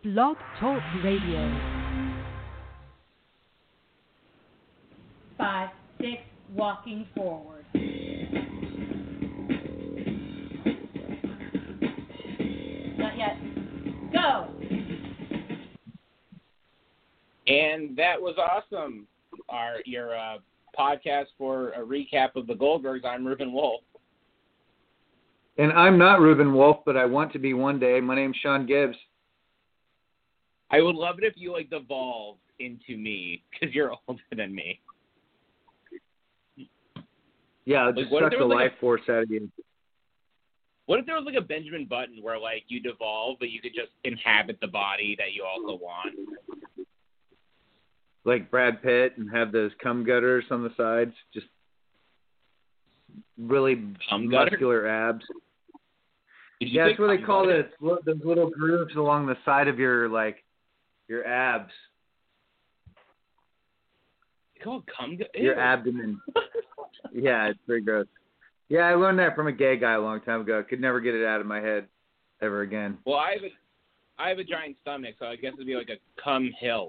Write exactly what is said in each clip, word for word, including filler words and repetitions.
Blog Talk Radio. Five, six, walking forward. Not yet. Go! And that was awesome. Our your uh, podcast for a recap of the Goldbergs. I'm Reuben Wolf. And I'm not Reuben Wolf, but I want to be one day. My name's Sean Gibbs. I would love it if you like devolved into me because you're older than me. Yeah, like, just suck suck the like life a, force out of you. What if there was like a Benjamin Button where like you devolve, but you could just inhabit the body that you also want? Like Brad Pitt and have those cum gutters on the sides, just really cum muscular gutter? abs. Yeah, that's what they call it. Those little grooves along the side of your like your abs. They call it cum gutter? Your abdomen. Yeah, it's pretty gross. Yeah, I learned that from a gay guy a long time ago. Could never get it out of my head ever again. Well, I have a, I have a giant stomach, so I guess it'd be like a cum hill.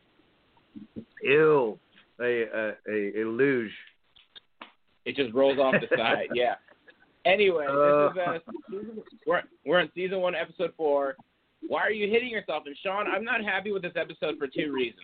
Ew. A, a, a, a luge. It just rolls off the side, yeah. Anyway, uh, this is uh, season, we're, we're on season one, episode four. Why are you hitting yourself? And Sean, I'm not happy with this episode for two reasons.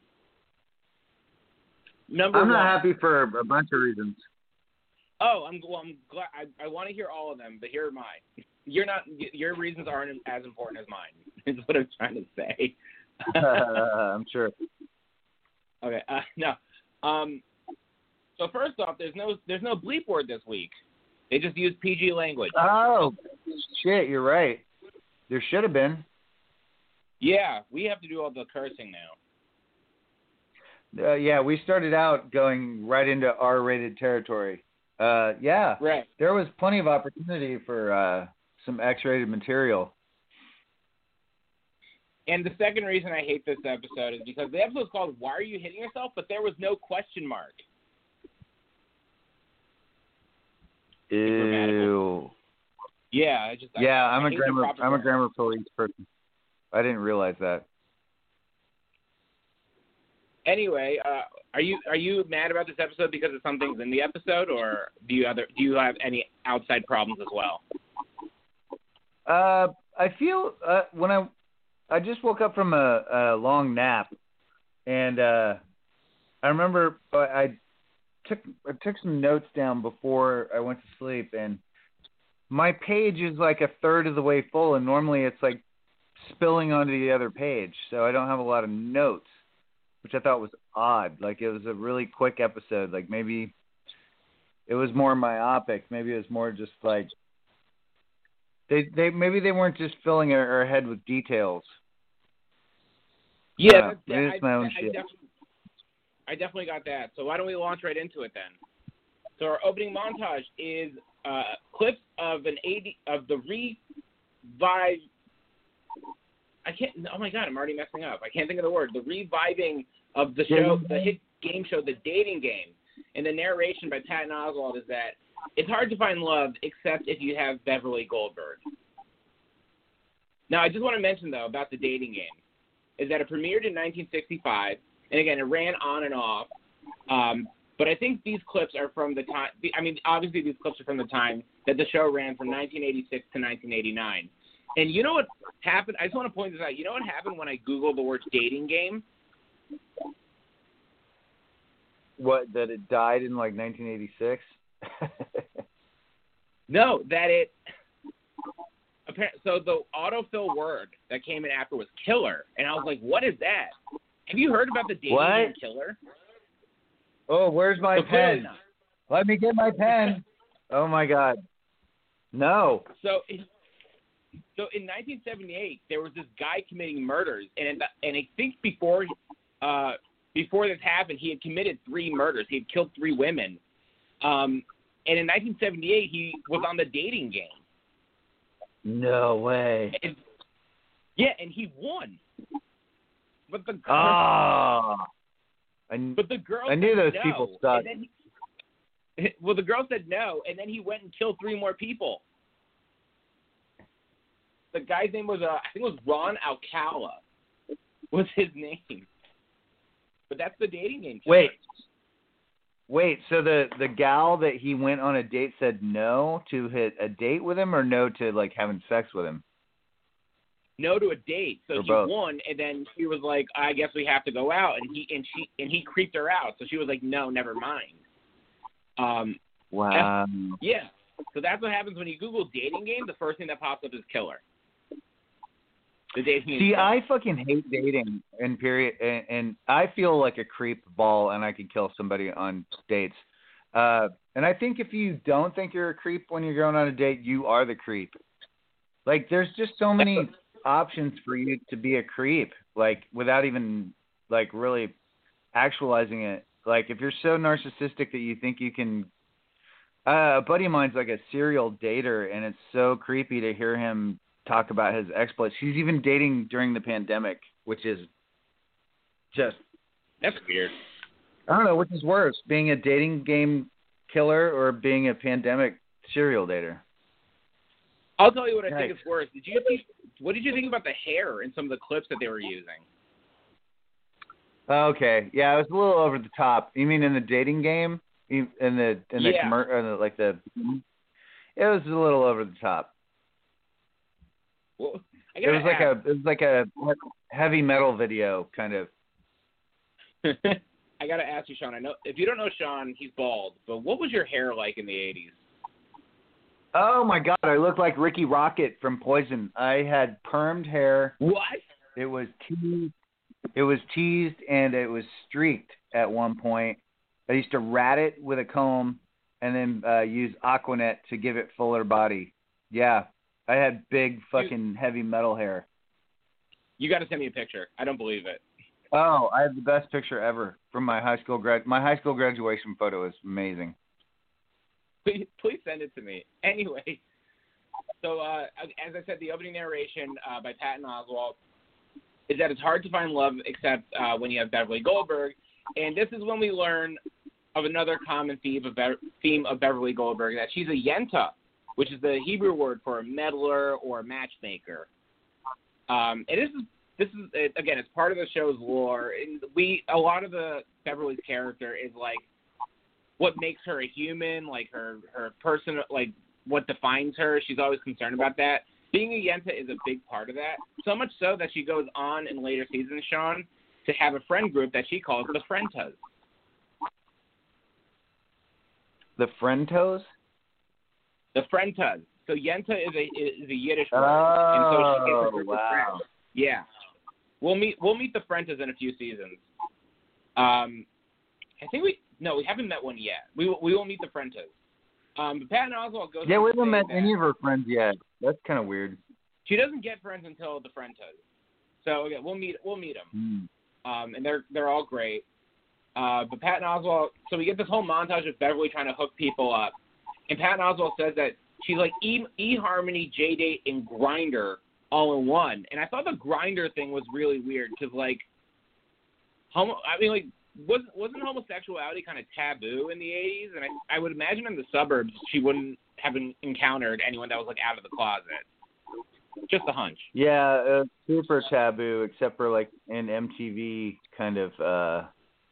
Number I'm one, not happy for a bunch of reasons. Oh, I'm, well, I'm glad. I, I want to hear all of them, but here are mine. You're not. Your reasons aren't as important as mine. Is what I'm trying to say. uh, I'm sure. Okay. Uh, no. Um. So first off, there's no there's no bleep word this week. They just use P G language. Oh, shit! You're right. There should have been. Yeah, we have to do all the cursing now. Uh, yeah, we started out going right into R-rated territory. Uh, yeah, right. There was plenty of opportunity for uh, some X-rated material. And the second reason I hate this episode is because the episode is called "Why Are You Hitting Yourself?" but there was no question mark. Ew. Yeah, I just. Yeah, I, I'm I a grammar. I'm grammar. a grammar police person. I didn't realize that. Anyway, uh, are you are you mad about this episode because of some things in the episode, or do you other do you have any outside problems as well? Uh, I feel uh, when I I just woke up from a, a long nap, and uh, I remember I took I took some notes down before I went to sleep, and my page is like a third of the way full, and normally it's like spilling onto the other page, so I don't have a lot of notes, which I thought was odd. Like, it was a really quick episode. Like, maybe it was more myopic. Maybe it was more just like they they maybe they weren't just filling our, our head with details. Yeah, uh, that's, maybe I, it's my own I, shit. I, definitely, I definitely got that. So why don't we launch right into it then? So our opening montage is uh, clips of an eighty of the revive. I can't. Oh my god, I'm already messing up. I can't think of the word. The reviving of the show, the hit game show, The Dating Game. And the narration by Patton Oswalt is that it's hard to find love except if you have Beverly Goldberg. Now, I just want to mention though about The Dating Game is that it premiered in nineteen sixty-five, and again, it ran on and off. Um, but I think these clips are from the time. I mean, obviously these clips are from the time that the show ran from nineteen eighty-six to nineteen eighty-nine. And you know what happened? I just want to point this out. You know what happened when I Googled the word dating game? What, that it died in like nineteen eighty-six? No, that it. So the autofill word that came in after was killer. And I was like, what is that? Have you heard about the dating what? game killer? Oh, where's my so pen? Let me get my pen. Oh, my God. No. So in, so in nineteen seventy-eight, there was this guy committing murders. And in the, and I think before uh, before this happened, he had committed three murders. He had killed three women. Um, and in nineteen seventy-eight, he was on the dating game. No way. And, yeah, and he won. But the girl, oh, I, but the girl I knew said those no, people sucked. and then he, Well, the girl said no, and then he went and killed three more people. the guy's name was uh, I think it was Ron Alcala was his name. But that's the dating game. Wait. Wait, so the, the gal that he went on a date said no to hit a date with him or no to, like, having sex with him? No to a date. So Or she both. won, and then she was like, I guess we have to go out. And he and she and he creeped her out. So she was like, no, never mind. Um, Wow. yeah. So that's what happens when you Google dating game. The first thing that pops up is killer. The dating game. See, I fucking hate dating, and period, and, and I feel like a creep ball, and I could kill somebody on dates. Uh, and I think if you don't think you're a creep when you're going on a date, you are the creep. Like, there's just so many options for you to be a creep, like, without even, like, really actualizing it. Like, if you're so narcissistic that you think you can... Uh, a buddy of mine's like a serial dater, and it's so creepy to hear him talk about his exploits. He's even dating during the pandemic, which is just... That's weird. I don't know, which is worse, being a dating game killer or being a pandemic serial dater? I'll tell you what I Nice. think is worse. Did you see, what did you think about the hair in some of the clips that they were using? Okay, yeah, it was a little over the top. You mean in the dating game? In the in the, Yeah. commer- or the like the... It was a little over the top. Well, I It was like ask, a it was like a heavy metal video kind of. a. I gotta ask you, Sean. I know if you don't know Sean, he's bald. But what was your hair like in the eighties? Oh my God! I looked like Ricky Rocket from Poison. I had permed hair. What? It was teased. It was teased and it was streaked at one point. I used to rat it with a comb and then uh, use Aquanet to give it fuller body. Yeah, I had big fucking heavy metal hair. You got to send me a picture. I don't believe it. Oh, I have the best picture ever from my high school grad. My high school graduation photo is amazing. Please, please send it to me. Anyway, so uh, as I said, the opening narration uh, by Patton Oswalt is that it's hard to find love except uh, when you have Beverly Goldberg, and this is when we learn of another common theme of, Be- theme of Beverly Goldberg, that she's a yenta, which is the Hebrew word for a meddler or a matchmaker. Um, and this is this is it, again, it's part of the show's lore. And we a lot of the Beverly's character is like what makes her a human, like her her person, like what defines her. She's always concerned about that. Being a yenta is a big part of that. So much so that she goes on in later seasons, Sean, to have a friend group that she calls the Frentas. The Frentos? The Frentas. So yenta is a is a Yiddish word, Oh, and so she gets a group of wow. friends. Yeah, we'll meet we'll meet the Frentas in a few seasons. Um, I think we no we haven't met one yet. We will, we will meet the Frentas. Um, but Patton Oswalt goes. Yeah, on we to haven't say met that any of her friends yet. That's kind of weird. She doesn't get friends until the Frentas. So okay, we'll meet we'll meet them. Hmm. Um, and they're they're all great. Uh, but Patton Oswalt, so we get this whole montage of Beverly trying to hook people up, and Patton Oswalt says that she's like E, eHarmony, J-Date, and Grindr all in one. And I thought the Grindr thing was really weird because like, homo, I mean like, wasn't wasn't homosexuality kind of taboo in the eighties? And I I would imagine in the suburbs she wouldn't have encountered anyone that was like out of the closet. Just a hunch. Yeah, uh, super taboo, except for like in M T V kind of uh,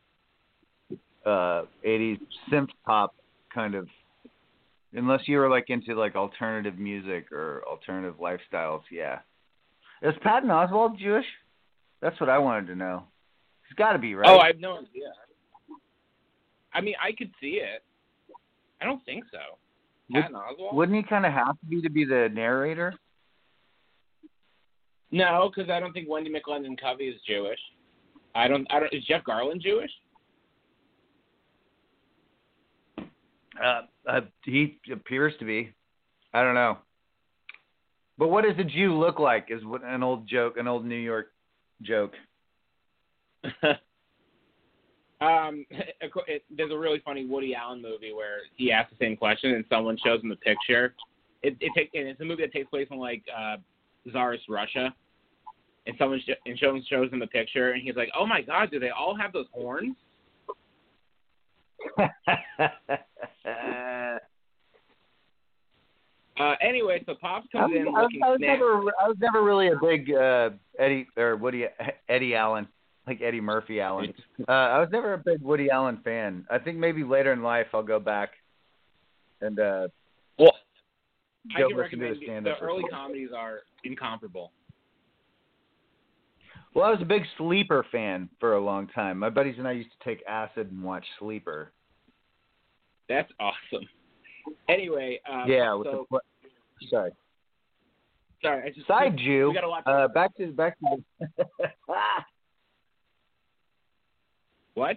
uh, eighties synth pop kind of. Unless you were like into like alternative music or alternative lifestyles, yeah. Is Patton Oswalt Jewish? That's what I wanted to know. He's got to be, right? Oh, I have no idea. I mean, I could see it. I don't think so. Would, Patton Oswalt? wouldn't he kind of have to be to be the narrator? No, because I don't think Wendy McLendon Covey is Jewish. I don't. I don't. Is Jeff Garland Jewish? Uh, uh, he appears to be. I don't know. But what does a Jew look like? Is what an old joke, an old New York joke. um, it, there's a really funny Woody Allen movie where he asks the same question and someone shows him the picture. It, it take, and it's a movie that takes place in like uh, Tsarist Russia, and someone sh- and shows shows him the picture, and he's like, "Oh my God, do they all have those horns?" Uh, anyway, so Pops I comes was, in I was, looking I was snappy. never, I was never really a big uh, Eddie or Woody Eddie Allen, like Eddie Murphy Allen. Uh, I was never a big Woody Allen fan. I think maybe later in life I'll go back and uh, Well, go I can listen recommend to the the, stand-up. the early comedies are incomparable. Well, I was a big Sleeper fan for a long time. My buddies and I used to take acid and watch Sleeper. That's awesome. Anyway, um, Yeah. With so the, sorry. sorry, I just Side we, Jew. We gotta watch. Uh, back to back to the. What?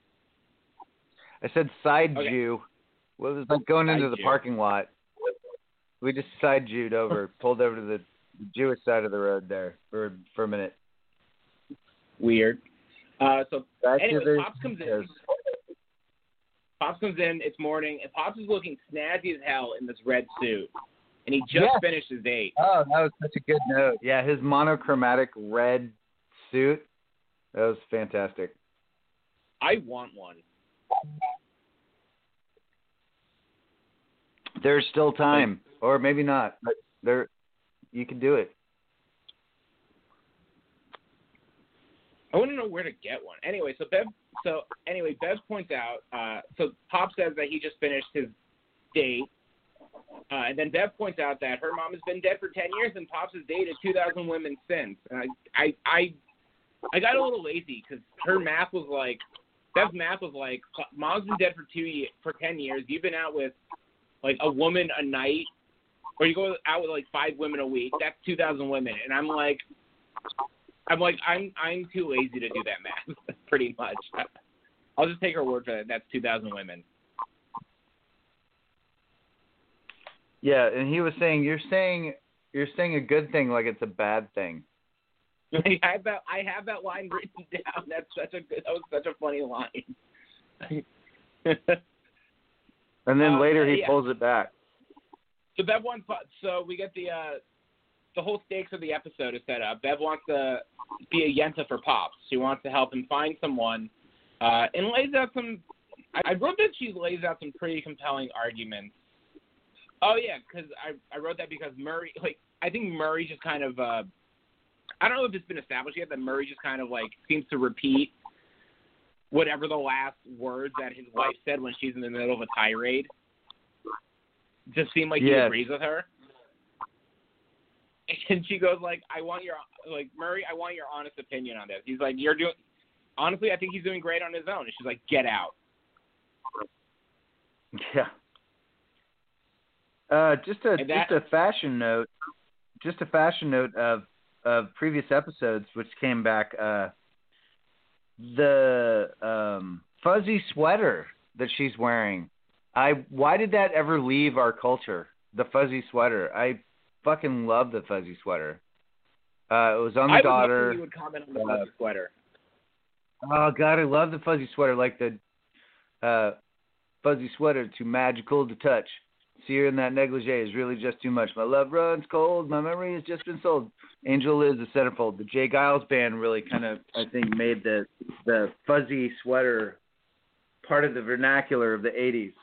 I said side Okay. Jew. Well, it was like going Side into the Jew. parking lot. We just side Jewed over, pulled over to the Jewish side of the road there for for a minute. Weird. Uh, so Back to anyway, the- Pops comes in. Pops comes in. It's morning, and Pops is looking snazzy as hell in this red suit, and he just Yes. finished his date. Oh, that was such a good note. Yeah, his monochromatic red suit. That was fantastic. I want one. There's still time, or maybe not, but there, you can do it. I want to know where to get one. Anyway, so Bev. So anyway, Bev points out. Uh, so Pop says that he just finished his date, uh, and then Bev points out that her mom has been dead for ten years, and Pops has dated two thousand women since. And I, I, I, I got a little lazy because her math was like, Bev's math was like, mom's been dead for two ye- for ten years. You've been out with like a woman a night, or you go out with like five women a week. That's two thousand women, and I'm like. I'm like, I'm I'm too lazy to do that math, pretty much. I'll just take her word for that. That's two thousand women. Yeah, and he was saying, you're saying, you're saying a good thing like it's a bad thing. I have that, I have that line written down. That's such a good, that was such a funny line. And then Uh, later he yeah. pulls it back. So Bev wants, so we get the, uh, the whole stakes of the episode is set up. Bev wants to be a Yenta for Pops. She wants to help him find someone, uh, and lays out some. I, I wrote that she lays out some pretty compelling arguments. Oh yeah, because I I wrote that because Murray, like I think Murray just kind of. Uh, I don't know if it's been established yet that Murray just kind of like seems to repeat whatever the last words that his wife said when she's in the middle of a tirade. Just seemed like he Yes. agrees with her. And she goes like, I want your, like, Murray, I want your honest opinion on this. He's like, you're doing, honestly, I think he's doing great on his own. And she's like, get out. Yeah. Uh, just a And that- just a fashion note, just a fashion note of of previous episodes, which came back. Uh, the um, fuzzy sweater that she's wearing. I why did that ever leave our culture? The fuzzy sweater. I fucking love the fuzzy sweater. Uh, it was on the I was daughter. hoping you would comment on the uh, fuzzy sweater. Oh God, I love the fuzzy sweater. Like the uh, fuzzy sweater, too magical to touch. See her in that negligee is really just too much. My love runs cold. My memory has just been sold. Angel is a centerfold. The Jay Giles band really kind of, I think, made the the fuzzy sweater part of the vernacular of the eighties.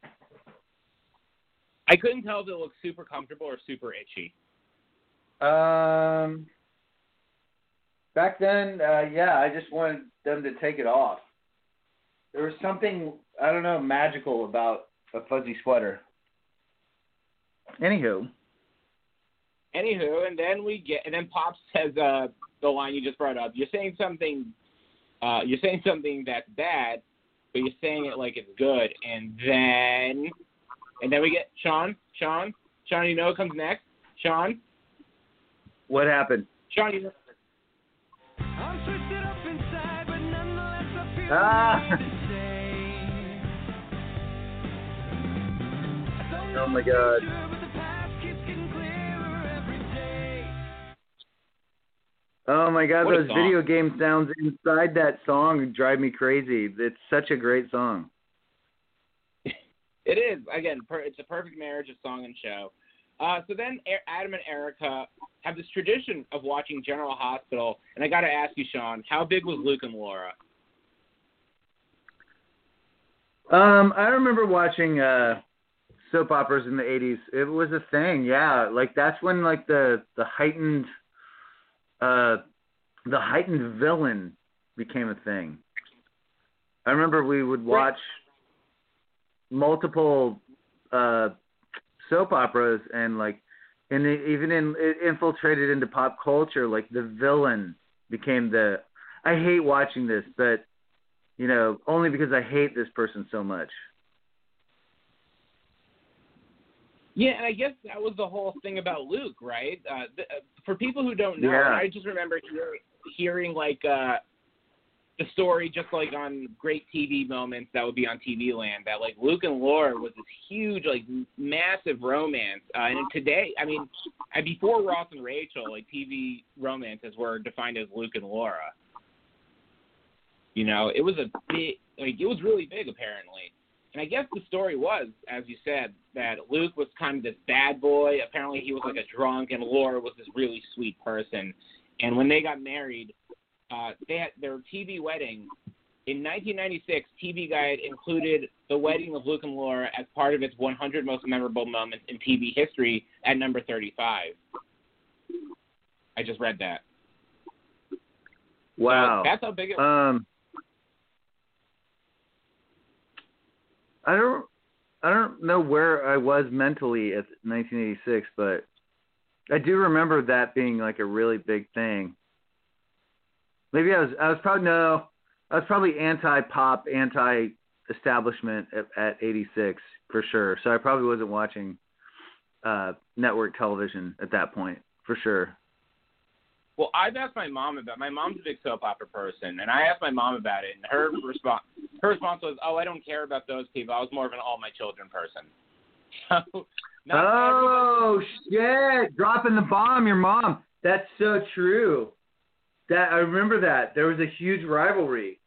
I couldn't tell if it looked super comfortable or super itchy. Um, back then, uh, yeah, I just wanted them to take it off. There was something, I don't know, magical about a fuzzy sweater. Anywho. Anywho, and then we get, and then Pop says uh, the line you just brought up. You're saying something, uh, you're saying something that's bad, but you're saying it like it's good. And then, and then we get Sean, Sean, Sean. You know what comes next? Sean, What happened? Sean. You know, I'm twisted up inside, but nonetheless I feel Ah! the same. Don't know Oh my the God. future, but the past keeps getting clearer every day. Oh my God, What a those song. video game sounds inside that song drive me crazy. It's such a great song. it is again. Per, it's a perfect marriage of song and show. Uh, so then A- Adam and Erica have this tradition of watching General Hospital, and I got to ask you, Sean, how big was Luke and Laura? Um, I remember watching uh, soap operas in the eighties. It was a thing, yeah. Like that's when like the the heightened uh the heightened villain became a thing. I remember we would watch multiple uh soap operas and like and it, even in it infiltrated into pop culture, like the villain became the I hate watching this, but you know, only because I hate this person so much. Yeah, and I guess that was the whole thing about Luke, right? Uh, th- for people who don't know, Yeah. I just remember hearing, hearing like uh, the story just like on great T V moments that would be on T V Land, that like Luke and Laura was this huge, like massive romance. Uh, and today, I mean, and before Ross and Rachel, like T V romances were defined as Luke and Laura. You know, it was a big, like it was really big apparently. And I guess the story was, as you said, that Luke was kind of this bad boy. Apparently he was like a drunk, and Laura was this really sweet person. And when they got married, uh, they had their T V wedding. In nineteen ninety-six, T V Guide included the wedding of Luke and Laura as part of its one hundred most memorable moments in T V history at number thirty-five. I just read that. Wow. So that's how big it was. Um, I don't, I don't know where I was mentally at nineteen eighty-six, but I do remember that being like a really big thing. Maybe I was, I was probably no, I was probably anti-pop, anti-establishment at, at eighty-six for sure. So I probably wasn't watching uh, network television at that point for sure. Well, I've asked my mom about. My mom's a big soap opera person, and I asked my mom about it, and her response, her response was, "Oh, I don't care about those people. I was more of an all my children person." So, not oh shit! Dropping the bomb, your mom. That's so true. That I remember that there was a huge rivalry.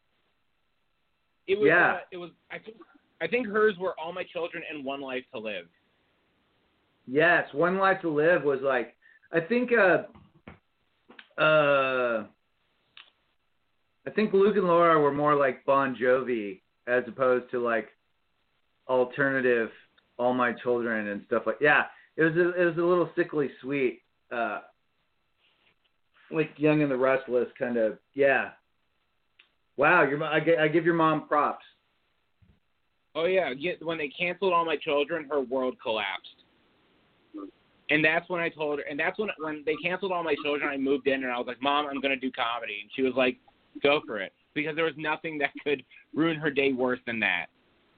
It was. Yeah. Uh, it was. I think. I think hers were All My Children and One Life to Live. Yes, One Life to Live was like. I think. Uh, Uh, I think Luke and Laura were more like Bon Jovi as opposed to like alternative All My Children and stuff like. Yeah, it was a, it was a little sickly sweet, uh, like Young and the Restless kind of. Yeah. Wow, your I, I give your mom props. Oh yeah, when they canceled All My Children, her world collapsed. And that's when I told her, and that's when when they canceled All My Children, I moved in and I was like, Mom, I'm going to do comedy. And she was like, go for it. Because there was nothing that could ruin her day worse than that.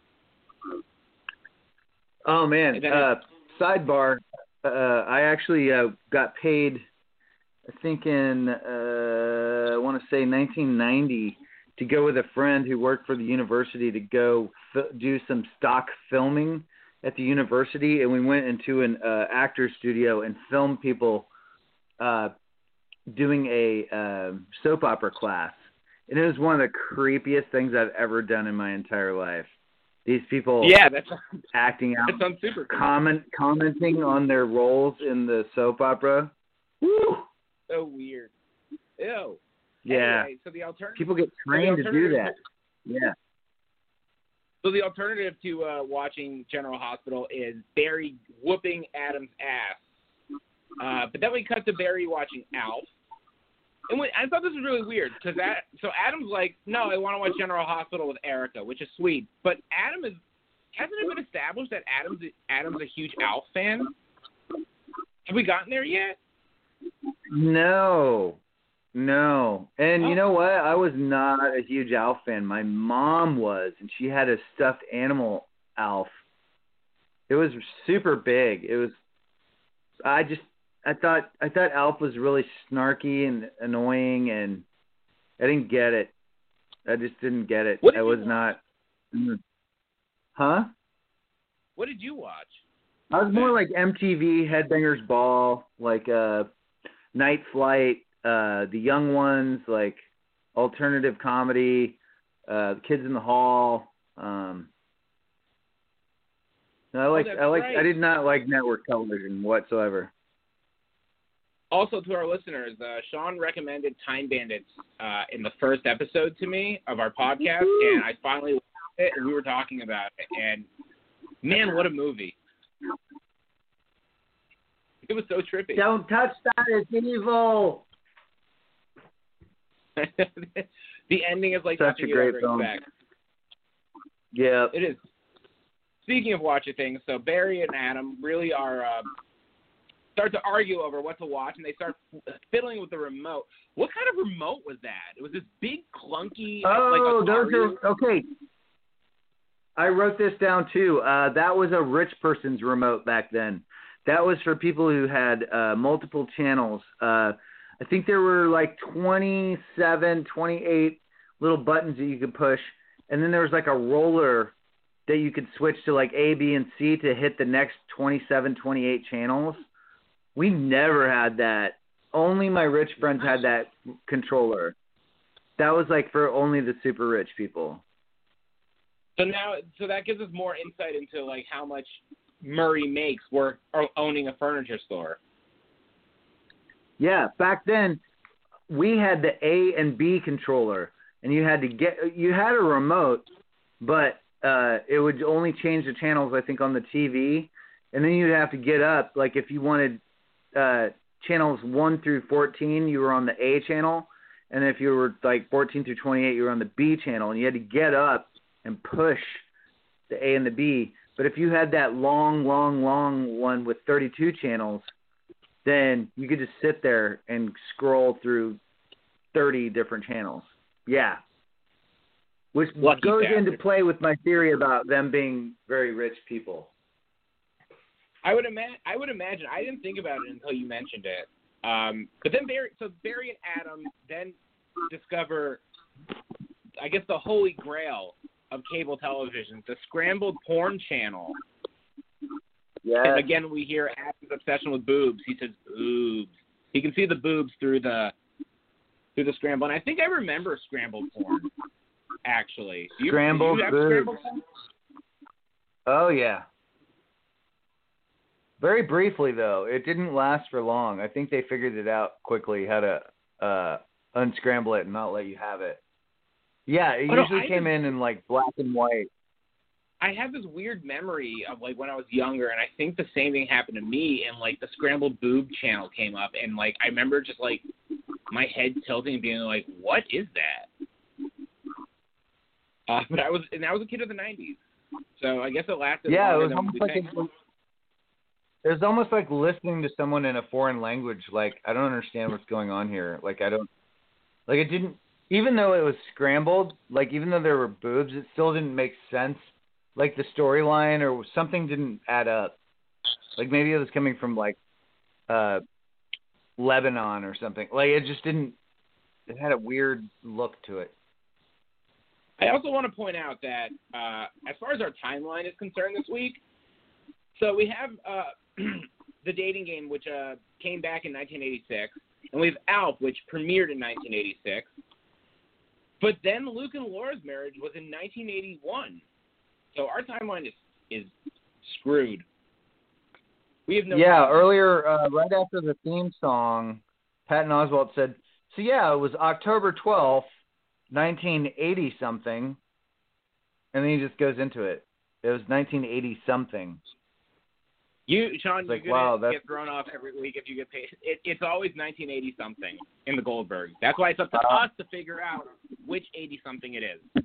Oh, man. Uh, sidebar, uh, I actually uh, got paid, I think in, uh, I want to say nineteen ninety, to go with a friend who worked for the university to go f- do some stock filming at the university, and we went into an uh, actor's studio and filmed people uh, doing a uh, soap opera class. And it was one of the creepiest things I've ever done in my entire life. These people yeah, that's, acting out, that sounds super cool. comment, commenting on their roles in the soap opera. Woo! So weird. Ew. Yeah. Anyway, so the alternative, people get trained so to do that. Yeah. So the alternative to uh, watching General Hospital is Barry whooping Adam's ass. Uh, but then we cut to Barry watching Alf. And we, I thought this was really weird because that. So Adam's like, no, I want to watch General Hospital with Erica, which is sweet. But Adam is hasn't it been established that Adam's Adam's a huge Alf fan? Have we gotten there yet? No. No. And Oh. you know what? I was not a huge Alf fan. My mom was, and she had a stuffed animal Alf. It was super big. It was I just I thought I thought Alf was really snarky and annoying, and I didn't get it. I just didn't get it. What did I you was watch? not mm. Huh? What did you watch? I was more like M T V, Headbangers Ball, like uh Night Flight, uh, The Young Ones, like alternative comedy, uh, Kids in the Hall. Um, I like, that's I like, right. I did not like network television whatsoever. Also, to our listeners, uh, Sean recommended Time Bandits uh, in the first episode to me of our podcast, and I finally watched it, and we were talking about it, and Man, what a movie. It was so trippy. Don't touch that, it's evil. The ending is like Such nothing a you great ever film. expect. Yeah. It is. Speaking of watching things, so Barry and Adam really are uh, start to argue over what to watch, and they start fiddling with the remote. What kind of remote was that? It was this big, clunky, Oh, like those Atari. are okay. I wrote this down too. Uh, that was a rich person's remote back then. That was for people who had uh, multiple channels. Uh, I think there were like twenty-seven, twenty-eight little buttons that you could push, and then there was like a roller that you could switch to like A, B, and C to hit the next twenty-seven, twenty-eight channels. We never had that. Only my rich friends had that controller. That was like for only the super rich people. So now, so that gives us more insight into like how much Murray makes work or owning a furniture store. Yeah, back then we had the A and B controller, and you had to get you had a remote, but uh, it would only change the channels, I think, on the T V, and then you'd have to get up. Like if you wanted uh, channels one through fourteen, you were on the A channel, and if you were like fourteen through twenty-eight, you were on the B channel, and you had to get up and push the A and the B. But if you had that long, long, long one with thirty-two channels, then you could just sit there and scroll through thirty different channels. Yeah. Which Lucky goes bastard. into play with my theory about them being very rich people. I would imagine. I would imagine. I didn't think about it until you mentioned it. Um, but then Barry, so Barry and Adam then discover, I guess, the holy grail of cable television, the scrambled porn channel. Yeah. And again, we hear Adam's obsession with boobs. He says boobs. He can see the boobs through the through the scramble. And I think I remember scrambled porn. Actually, do you, Scrambled do you have boobs. scrambled porn? Oh, yeah. Very briefly, though. It didn't last for long. I think they figured it out quickly how to uh, unscramble it and not let you have it. Yeah, it Oh, no, usually I came just- in in, like, black and white. I have this weird memory of like when I was younger, and I think the same thing happened to me. And like the scrambled boob channel came up, and like I remember just like my head tilting and being like, "What is that?" Uh, but I was, and I was a kid of the nineties, so I guess it lasted. Yeah, it longer was than almost we like think. a, it was almost like listening to someone in a foreign language. Like, I don't understand what's going on here. Like, I don't, like it didn't, even though it was scrambled, like even though there were boobs, it still didn't make sense. Like the storyline or something didn't add up. Like maybe it was coming from like uh, Lebanon or something. Like it just didn't. It had a weird look to it. I also want to point out that uh, as far as our timeline is concerned this week, so we have uh, the Dating Game, which uh, came back in nineteen eighty-six, and we have Alf, which premiered in nineteen eighty-six. But then Luke and Laura's marriage was in nineteen eighty-one. So our timeline is is screwed. We have no. Yeah, earlier, uh, right after the theme song, Patton Oswalt said, "So yeah, it was October twelfth, nineteen eighty something," and then he just goes into it. It was nineteen eighty something. You, Sean, It's like, you're gonna wow, that's- get thrown off every week if you get paid. It, it's always nineteen eighty something in the Goldberg. That's why it's up to Uh, us to figure out which eighty something it is.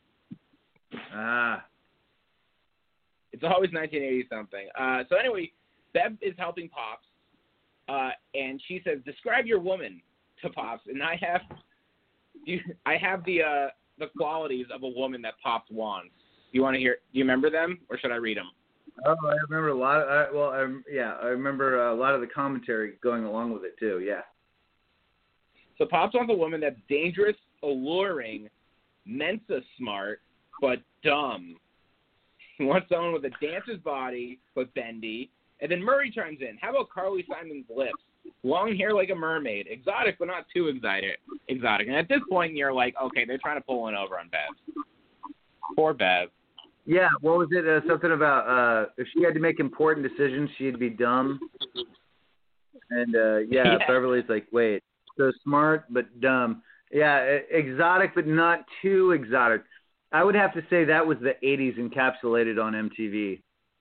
Ah. It's always nineteen eighty something. Uh, so anyway, Bev is helping Pops, uh, and she says, "Describe your woman," to Pops, and I have, you, I have the uh, the qualities of a woman that Pops wants. Do you want to hear? Do you remember them, or should I read them? Oh, I remember a lot. Of, I, well, I, yeah, I remember a lot of the commentary going along with it too. Yeah. So Pops wants a woman that's dangerous, alluring, Mensa smart, but dumb. He wants someone with a dancer's body, but bendy. And then Murray chimes in. How about Carly Simon's lips? Long hair like a mermaid. Exotic, but not too exotic. Exotic. And at this point, you're like, okay, they're trying to pull one over on Bev. Poor Bev. Yeah, what was it? Uh, something about uh, if she had to make important decisions, she'd be dumb. And uh, yeah, Yeah. Beverly's like, wait, so smart but dumb. Yeah, e- exotic but not too exotic. I would have to say that was the eighties encapsulated on M T V.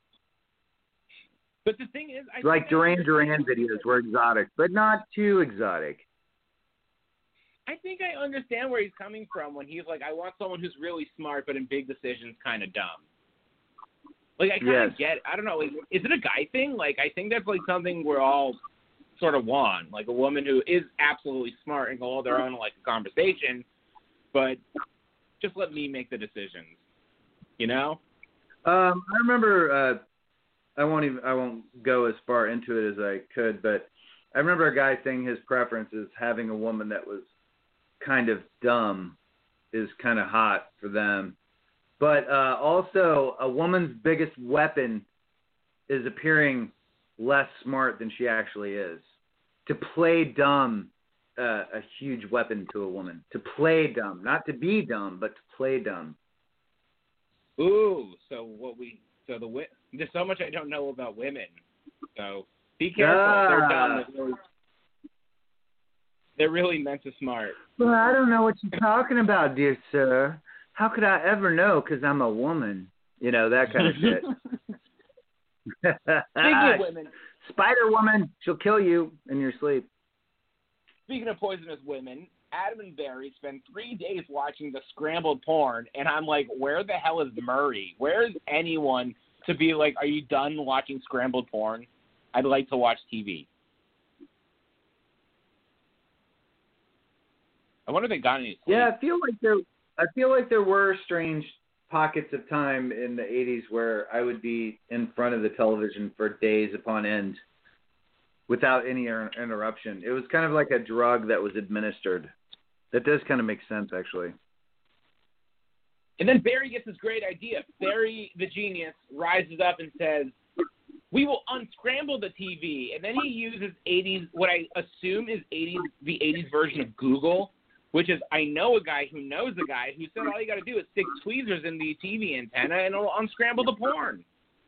But the thing is, I Like think I Duran understand- Duran videos were exotic, but not too exotic. I think I understand where he's coming from when he's like, I want someone who's really smart, but in big decisions, kind of dumb. Like, I kind of Yes. get. I don't know. Like, is it a guy thing? Like, I think that's like something we're all sort of want. Like a woman who is absolutely smart and can hold their own in like a conversation, but just let me make the decisions. You know? Um, I remember. Uh, I won't even. I won't go as far into it as I could, but I remember a guy saying his preference is having a woman that was kind of dumb is kind of hot for them. But uh, also, a woman's biggest weapon is appearing less smart than she actually is. To play dumb, uh, a huge weapon to a woman. To play dumb, not to be dumb, but to play dumb. Ooh, so what we so the wi- there's so much I don't know about women. So be careful. Ah. They're dumb. They're really, they're really meant to smart. Well, I don't know what you're talking about, dear sir. How could I ever know? Because I'm a woman. You know, that kind of shit. Speaking of women, Spider Woman, she'll kill you in your sleep. speaking of poisonous women, Adam and Barry spent three days watching the scrambled porn, and I'm like, where the hell is Murray? Where is anyone to be like, are you done watching scrambled porn? I'd like to watch T V. I wonder if they got any sleep. Yeah, I feel like there. I feel like there were strange pockets of time in the eighties where I would be in front of the television for days upon end without any inter- interruption. It was kind of like a drug that was administered. That does kind of make sense, actually. And then Barry gets this great idea. Barry, the genius, rises up and says, we will unscramble the T V. And then he uses eighties, what I assume is eighties, the eighties version of Google, which is, I know a guy who knows a guy who said all you got to do is stick tweezers in the T V antenna and it'll unscramble the porn.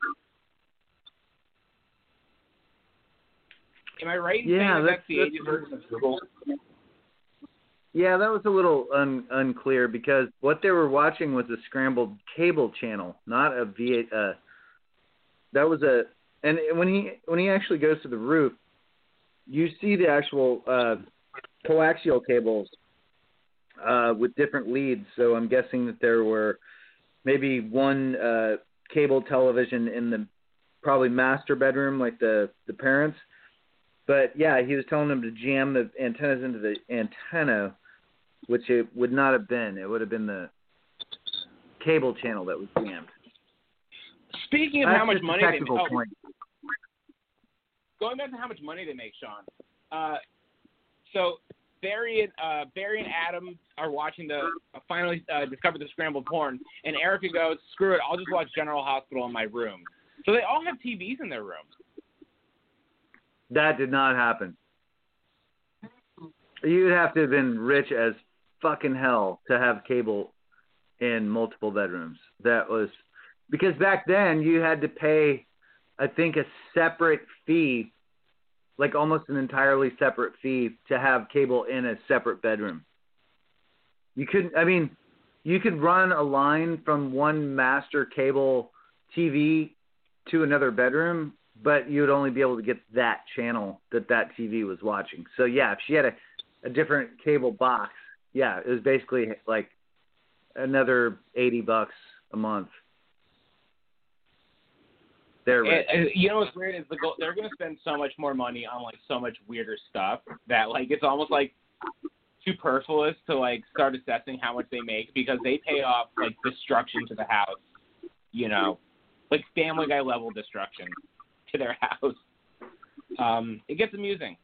Am I right in Yeah, saying that that's- that's the that's- eighties version of Google? Yeah, that was a little un- unclear because what they were watching was a scrambled cable channel, not a V eight. Uh, that was a, and when he when he actually goes to the roof, you see the actual uh, coaxial cables uh, with different leads. So I'm guessing that there were maybe one uh, cable television in the probably master bedroom, like the the parents. But yeah, he was telling them to jam the antennas into the antenna, which it would not have been. It would have been the cable channel that was jammed. Speaking of That's how much just a money they make, technical oh, point. going back to how much money they make, Sean. Uh, so Barry and uh, Barry and Adam are watching the uh, finally uh, discover the scrambled porn, and Erica goes, "Screw it, I'll just watch General Hospital in my room." So they all have T Vs in their rooms. That did not happen. You'd have to have been rich as fucking hell to have cable in multiple bedrooms. That was because back then you had to pay, I think, a separate fee, like almost an entirely separate fee to have cable in a separate bedroom. You couldn't, I mean, you could run a line from one master cable T V to another bedroom, but you would only be able to get that channel that that T V was watching. So yeah, if she had a, a different cable box, yeah, it was basically like another eighty bucks a month. They're rich. And, and you know what's weird is the goal, they're going to spend so much more money on like so much weirder stuff that like it's almost like superfluous to like start assessing how much they make because they pay off like destruction to the house, you know, like Family Guy level destruction to their house. Um, it gets amusing.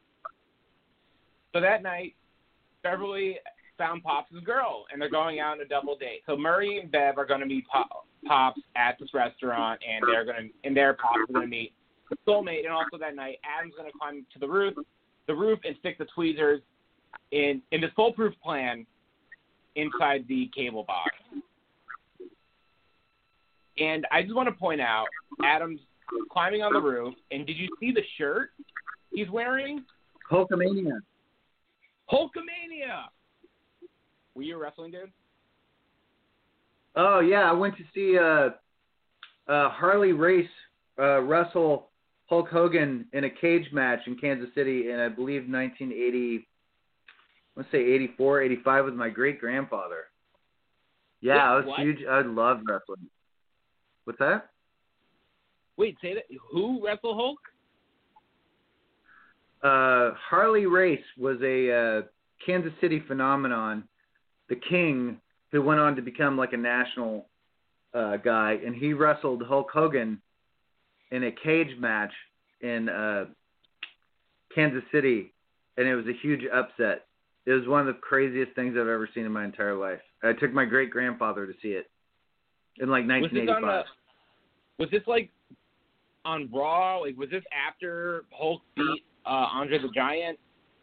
So that night, Beverly found Pops' girl, and they're going out on a double date. So Murray and Bev are going to meet Pop, Pops at this restaurant, and they're going to, and their Pops are going to meet the soulmate. And also that night, Adam's going to climb to the roof, the roof, and stick the tweezers in in this foolproof plan inside the cable box. And I just want to point out, Adam's climbing on the roof, and did you see the shirt he's wearing? Hulkamania. Hulkamania! Were you a wrestling dude? Oh yeah, I went to see uh, uh, Harley Race uh, wrestle Hulk Hogan in a cage match in Kansas City in, I believe, nineteen eighty, let's say eighty-four, eighty-five with my great-grandfather. Yeah, Wait, I was what? huge. I loved wrestling. What's that? Wait, say that. Who wrestled Hulk? Uh, Harley Race was a uh, Kansas City phenomenon, the King, who went on to become like a national uh, guy, and he wrestled Hulk Hogan in a cage match in uh, Kansas City, and it was a huge upset. It was one of the craziest things I've ever seen in my entire life. I took my great-grandfather to see it in like nineteen eighty-five. Was this, on a, was this like on Raw? Like, was this after Hulk beat uh, Andre the Giant?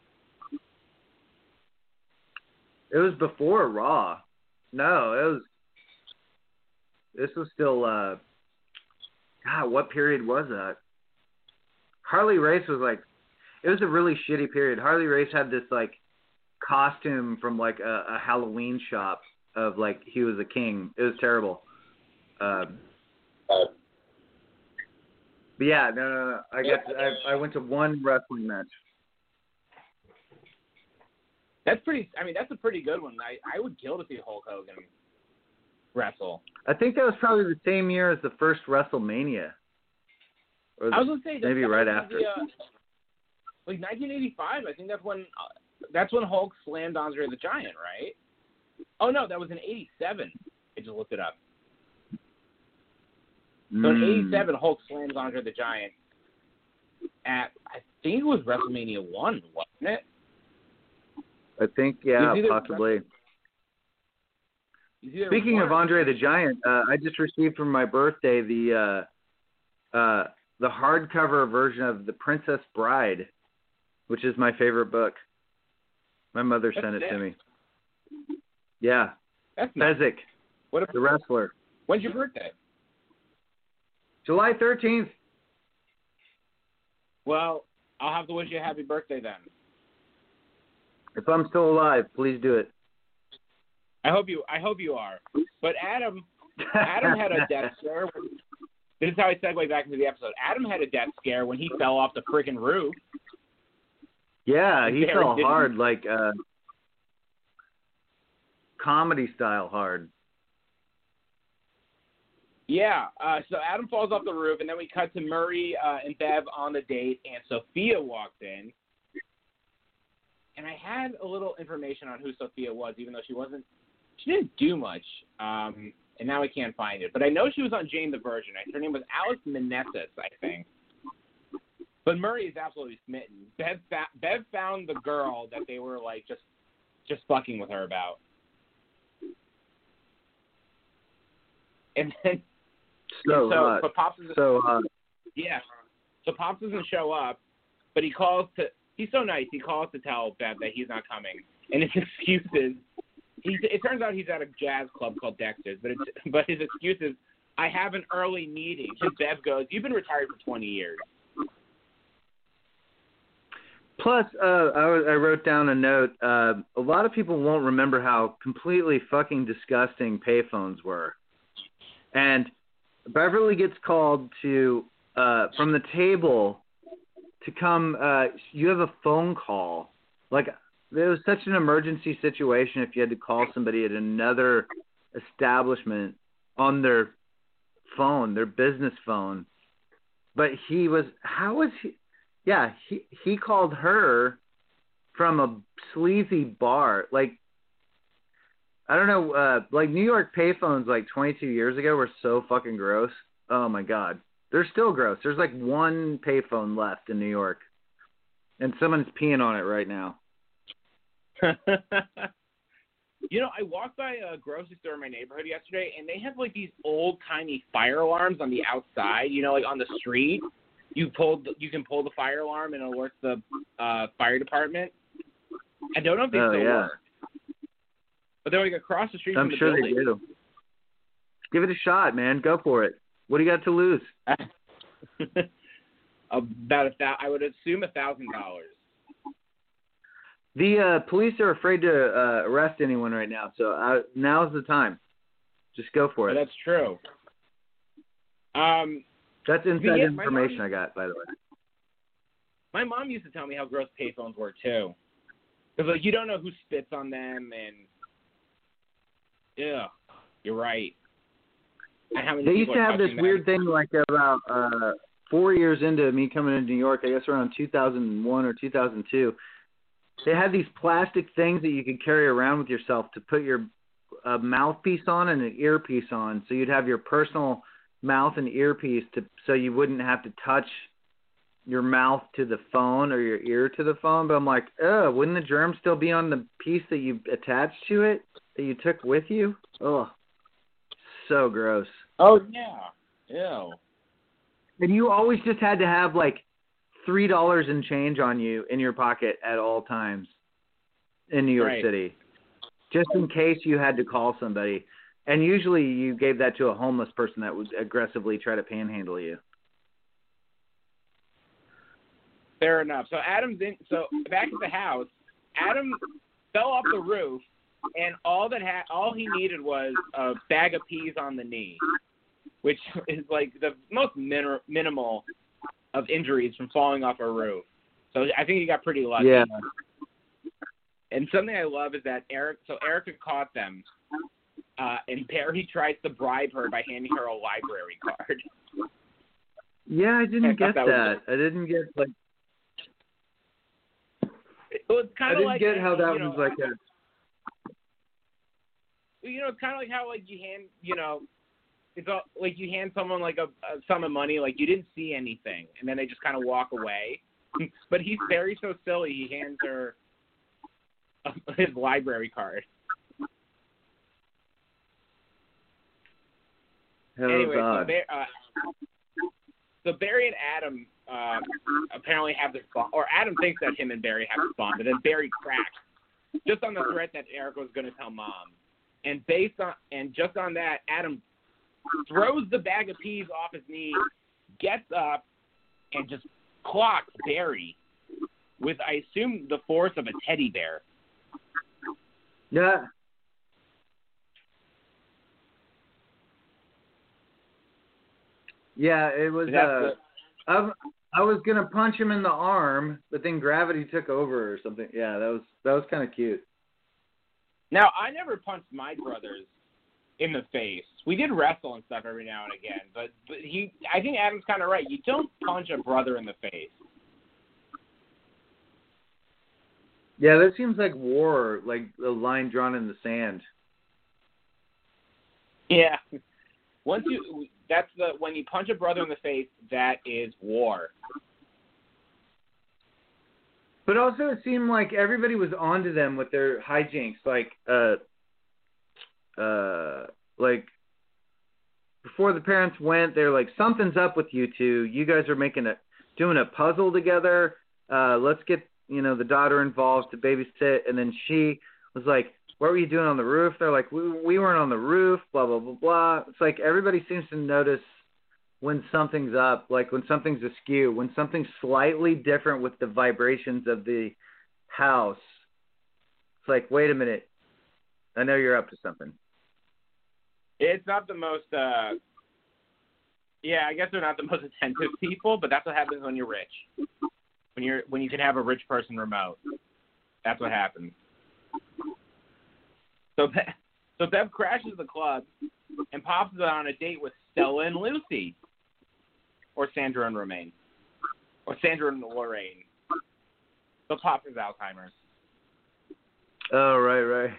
It was before Raw. No, it was. This was still. Uh, God, what period was that? Harley Race was like. It was a really shitty period. Harley Race had this like costume from like a, a Halloween shop of like he was a king. It was terrible. Um, but yeah, no, no, no. I got. To, I, I went to one wrestling match. That's pretty. I mean, that's a pretty good one. I, I would kill to see Hulk Hogan wrestle. I think that was probably the same year as the first WrestleMania. Or the, I was gonna say that maybe that right was after. The, uh, like nineteen eighty-five. I think that's when uh, that's when Hulk slammed Andre the Giant, right? Oh no, that was in eighty-seven. I just looked it up. So in eighty-seven, Hulk slams Andre the Giant at I think it was WrestleMania one, wasn't it? I think, yeah, Either possibly. Either Speaking one of or Andre two. the Giant, uh, I just received for my birthday the uh, uh, the hardcover version of The Princess Bride, which is my favorite book. My mother That's sent it sick. to me. Yeah, That's nice. Fezzik, What if, the wrestler. when's your birthday? July thirteenth. Well, I'll have to wish you a happy birthday then. If I'm still alive, please do it. I hope you. I hope you are. But Adam, Adam had a death scare. When, this is how I segue back into the episode. Adam had a death scare when he fell off the freaking roof. Yeah, he Very fell didn't- hard, like uh, comedy style hard. Yeah. Uh, so Adam falls off the roof, and then we cut to Murray uh, and Bev on the date, and Sophia walked in. And I had a little information on who Sophia was, even though she wasn't. She didn't do much. Um, and now I can't find it. But I know she was on Jane the Virgin. Her name was Alex Meneses, I think. But Murray is absolutely smitten. Bev, fa- Bev found the girl that they were like just, just fucking with her about. And then So, so, hot. but Pops doesn't, so uh, yeah. So Pops doesn't show up, but he calls to. He's so nice. He calls to tell Bev that he's not coming, and his excuse is. He, it turns out he's at a jazz club called Dexter's, but it's, but his excuse is, I have an early meeting. And Bev goes, you've been retired for twenty years. Plus, uh, I, was- I wrote down a note. Uh, a lot of people won't remember how completely fucking disgusting payphones were. And Beverly gets called to uh, from the table to come. Uh, you have a phone call. Like, it was such an emergency situation if you had to call somebody at another establishment on their phone, their business phone. But he was, how was he? Yeah, he he called her from a sleazy bar. Like, I don't know, uh, like New York payphones like twenty-two years ago were so fucking gross. Oh my God. They're still gross. There's like one payphone left in New York. And someone's peeing on it right now. You know, I walked by a grocery store in my neighborhood yesterday, and they have like these old timey fire alarms on the outside. You know, like on the street, you pull, you can pull the fire alarm and alert the uh, fire department. I don't know if they Oh, still yeah. work, but they're like across the street I'm from the sure building. they do. Give it a shot, man. Go for it. What do you got to lose? About a thou- I would assume a thousand dollars. The uh, police are afraid to uh, arrest anyone right now, so uh, now's the time. Just go for it. That's true. Um, That's inside Yeah, my information mom- I got, by the way. My mom used to tell me how gross payphones were too, because like you don't know who spits on them, and yeah, you're right. And how many They used people to are have this touching weird them. thing like about uh, four years into me coming to New York, I guess around two thousand one or two thousand two. They had these plastic things that you could carry around with yourself to put your uh, mouthpiece on and an earpiece on, so you'd have your personal mouth and earpiece to, so you wouldn't have to touch your mouth to the phone or your ear to the phone. But I'm like, oh, wouldn't the germ still be on the piece that you attached to it that you took with you? Oh, so gross. Oh yeah, ew. And you always just had to have like three dollars and change on you in your pocket at all times in New York Right. City, just in case you had to call somebody. And usually you gave that to a homeless person that would aggressively try to panhandle you. Fair enough. So Adam's in. So back at the house, Adam fell off the roof, and all that ha- all he needed was a bag of peas on the knee, which is like the most min- minimal of injuries from falling off a roof. So I think he got pretty lucky. Yeah. And something I love is that Eric. So Erica caught them, uh, and Barry tries to bribe her by handing her a library card. Yeah, I didn't I get thought that. that was- I didn't get like. Well, it's I kind of didn't like get how that you know, was like a. You know, it's kind of like how like you hand, you know, it's all, like you hand someone like a, a sum of money, like you didn't see anything, and then they just kind of walk away. But he's very so silly. He hands her his library card. Hell anyway, so, God. Ba- uh, so Barry and Adam uh, apparently have this bond, or Adam thinks that him and Barry have this bond, but then Barry cracks just on the threat that Erica was going to tell Mom. And based on and just on that, Adam throws the bag of peas off his knee, gets up, and just clocks Barry with, I assume, the force of a teddy bear. Yeah. Yeah, it was. That's Uh, I, I was gonna punch him in the arm, but then gravity took over or something. Yeah, that was that was kind of cute. Now, I never punched my brothers in the face. We did wrestle and stuff every now and again, but, but he, I think Adam's kind of right. You don't punch a brother in the face. Yeah, that seems like war, like a line drawn in the sand. Yeah. Once you, that's the when you punch a brother in the face, that is war. But also, it seemed like everybody was onto them with their hijinks. Like, uh, uh, like before the parents went, they're like, "Something's up with you two. You guys are making a, doing a puzzle together. Uh, let's get, you know, the daughter involved to babysit." And then she was like, "What were you doing on the roof?" They're like, "We we weren't on the roof." Blah blah blah blah. It's like everybody seems to notice when something's up, like when something's askew, when something's slightly different with the vibrations of the house. It's like, wait a minute, I know you're up to something. It's not the most, uh, yeah, I guess they're not the most attentive people, but that's what happens when you're rich. When you're when you can have a rich person remote, that's what happens. So, Be- so Bev crashes the club and pops it on a date with Stella and Lucy, or Sandra and Romaine, or Sandra and Lorraine. So Pop is Alzheimer's. Oh, right, right.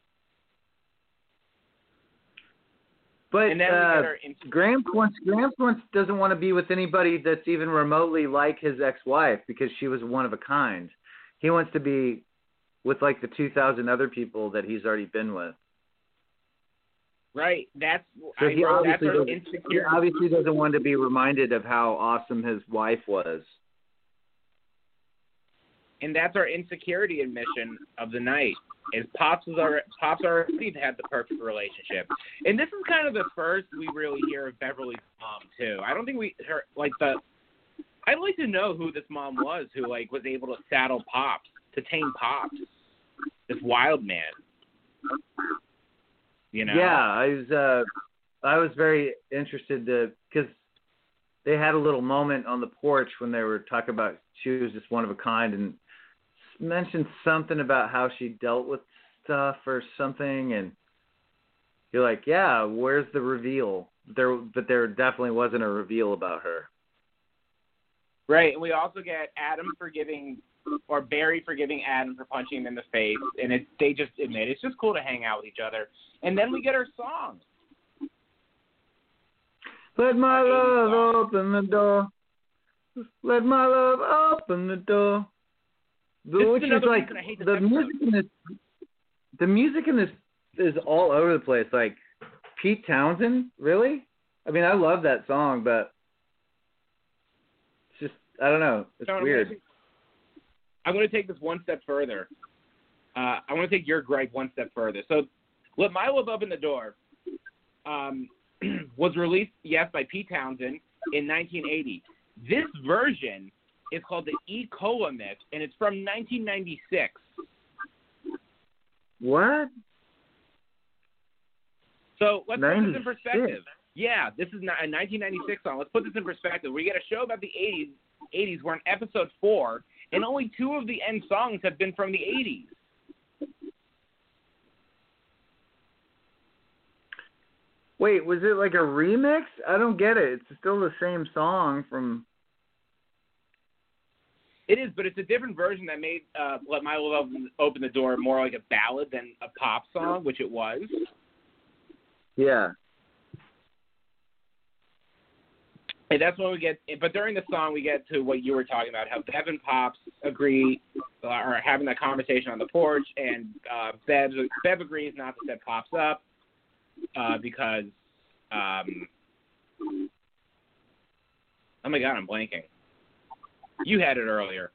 But And then we uh, get our int- Gramps wants Gramps wants doesn't want to be with anybody that's even remotely like his ex-wife because she was one of a kind. He wants to be with like the two thousand other people that he's already been with. Right, that's So I he wrote, that's obviously our doesn't, he insecurity. obviously doesn't want to be reminded of how awesome his wife was. And that's our insecurity admission of the night. Is Pops was already, Pops already had the perfect relationship, and this is kind of the first we really hear of Beverly's mom too. I don't think we her like the. I'd like to know who this mom was who like was able to saddle Pops, to tame Pops, this wild man. You know. Yeah, I was uh, I was very interested to because they had a little moment on the porch when they were talking about she was just one of a kind and mentioned something about how she dealt with stuff or something, and you're like, yeah, where's the reveal? There, but there definitely wasn't a reveal about her. Right, and we also get Adam forgiving, or Barry forgiving Adam for punching him in the face, and it, they just admit it's just cool to hang out with each other. And then we get our song. Let my Our love song. open the door. Let my love open the door. This is Which is another like reason I hate this the episode. music in this. The music in this is all over the place. Like Pete Townsend, really? I mean, I love that song, but it's just I don't know. It's Sean, weird. I'm going to take this one step further. Uh, I want to take your gripe one step further. So, Let My Love Open the Door um, was released, yes, by Pete Townsend in nineteen eighty. This version is called the E. Cola Mix, and it's from nineteen ninety-six. What? So let's put this in ninety-six. perspective. Yeah, this is a nineteen ninety-six song. Let's put this in perspective. We get a show about the eighties. eighties. We're in episode four, and only two of the end songs have been from the eighties. Wait, was it like a remix? I don't get it. It's still the same song from. It is, but it's a different version that made uh, Let My Love Open, Open the Door more like a ballad than a pop song, which it was. Yeah. And that's when we get, but during the song, we get to what you were talking about, how Bev and Pops agree, uh, are having that conversation on the porch, and uh, Bev, Bev agrees not to set Pops up uh, because, um, oh my God, I'm blanking. You had it earlier.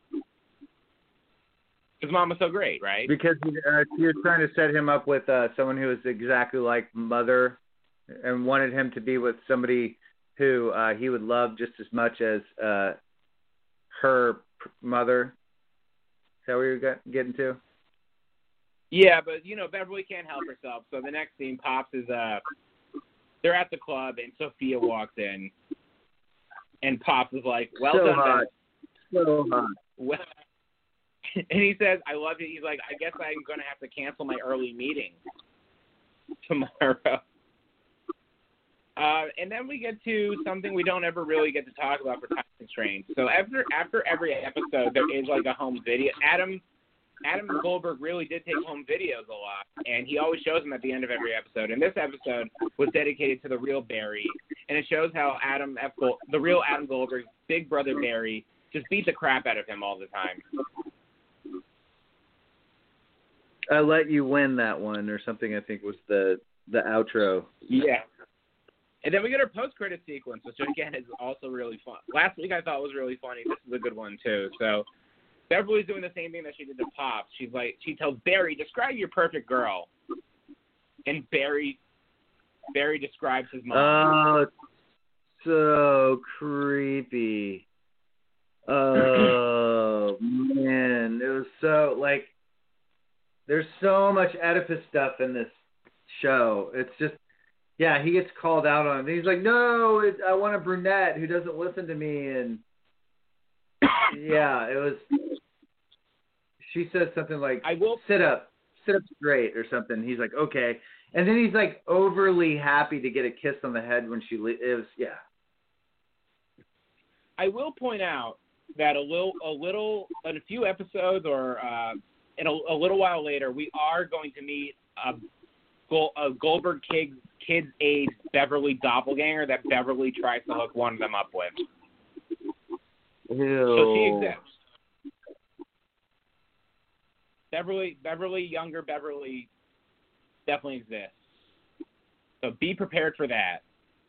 Because Mom was so great, right? Because uh, she was trying to set him up with uh, someone who was exactly like Mother and wanted him to be with somebody who uh, he would love just as much as uh, her p- mother. Is that what you're get- getting to? Yeah, but, you know, Beverly can't help herself. So the next scene, Pops is, uh, they're at the club, and Sophia walks in. And Pops is like, well so done, hot. Bev. So hot. Well, and he says, I love you. He's like, I guess I'm going to have to cancel my early meeting tomorrow. Uh, and then we get to something we don't ever really get to talk about for time constraints. So after after every episode, there is like a home video. Adam Adam Goldberg really did take home videos a lot, and he always shows them at the end of every episode. And this episode was dedicated to the real Barry, and it shows how Adam F. Gold, the real Adam Goldberg's big brother Barry, just beat the crap out of him all the time. I let you win that one or something. I think was the the outro. Yeah. And then we get our post-credit sequence, which, again, is also really fun. Last week I thought was really funny. This is a good one, too. So Beverly's doing the same thing that she did to Pops. She's like, she tells Barry, describe your perfect girl. And Barry Barry describes his mom. Oh, it's so creepy. Oh, man. It was so, like, there's so much Oedipus stuff in this show. It's just, yeah, he gets called out on it. He's like, no, it, I want a brunette who doesn't listen to me. And, yeah, it was, she says something like, I will sit up, sit up straight or something. He's like, okay. And then he's like overly happy to get a kiss on the head when she leaves. It was, yeah. I will point out that a little, a little, in a few episodes or uh, in a, a little while later, we are going to meet a, Gol- a Goldberg kid, kid's age Beverly doppelganger that Beverly tries to hook one of them up with. Ew. So she exists. Beverly, Beverly, younger Beverly, definitely exists. So be prepared for that.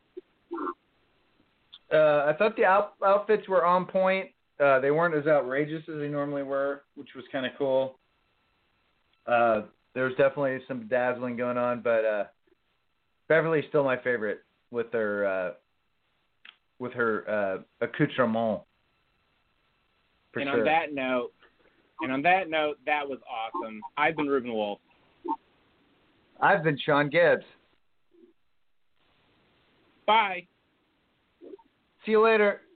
Uh, I thought the out- outfits were on point. Uh, they weren't as outrageous as they normally were, which was kind of cool. Uh, there was definitely some dazzling going on, but uh, Beverly's still my favorite with her uh, with her uh, accoutrement. For and sure. on that note, and on that note, that was awesome. I've been Ruben Wolf. I've been Sean Gibbs. Bye. See you later.